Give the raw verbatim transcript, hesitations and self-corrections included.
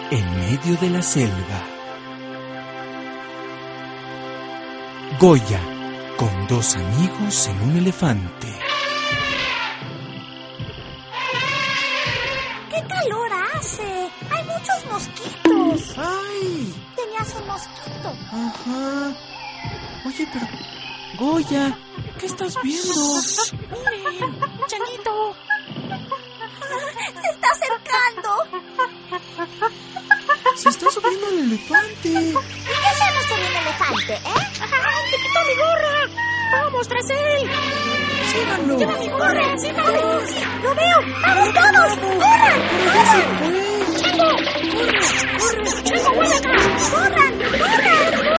en medio de la selva. Goya, con dos amigos en un elefante. ¡Qué calor hace! ¡Hay muchos mosquitos! ¡Ay! Tenías un mosquito. Ajá. Oye, pero... Goya, ¿qué estás viendo? ¡Miren! ¡Chanito! ¡Se está acercando! Se está subiendo el elefante. ¿Y qué hacemos con un elefante, eh? ¡Ay, te quitó mi gorra! ¡Vamos tras él! ¡Síganlo! ¡Lleva mi gorra! ¡Síganlo! ¡Sí! ¡Lo veo! ¡Vamos todos! ¡Corran! ¡Pero ya se fue! ¡Chango! ¡Corre! ¡Corre! ¡Chango, vuelve acá! ¡Corran! ¡Corran!